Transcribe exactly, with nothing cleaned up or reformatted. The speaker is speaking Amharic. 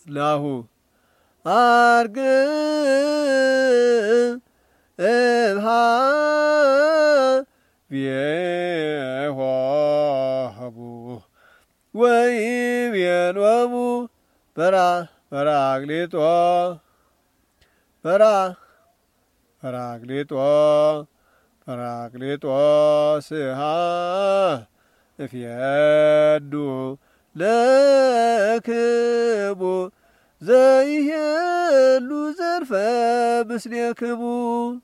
ናሁ አርግ እብሃ ቢሆቡ ወይቤሎሙ በራ በራቅሊጦ በራ በራቅሊጦ በራቅሊጦስሃ እፍየዱ ለክቡ ዘይሄሉ ዘርፈ ምስሌክሙ